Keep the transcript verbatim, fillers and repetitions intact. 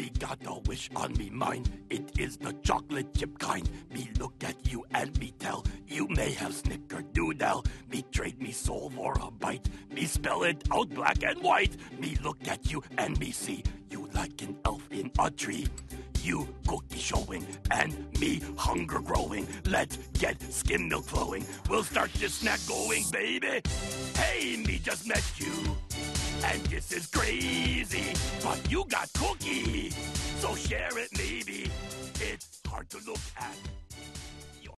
Me got a wish on me mind, it is the chocolate chip kind. Me look at you and me tell, you may have snickerdoodle. Me trade me soul for a bite, me spell it out black and white. Me look at you and me see, you like an elf in a tree. You cookie showing and me hunger growing. Let's get skim milk flowing. We'll start this snack going, baby. Hey, me just met you, and this is crazy, but you got cookie, so share it maybe. It's hard to look at.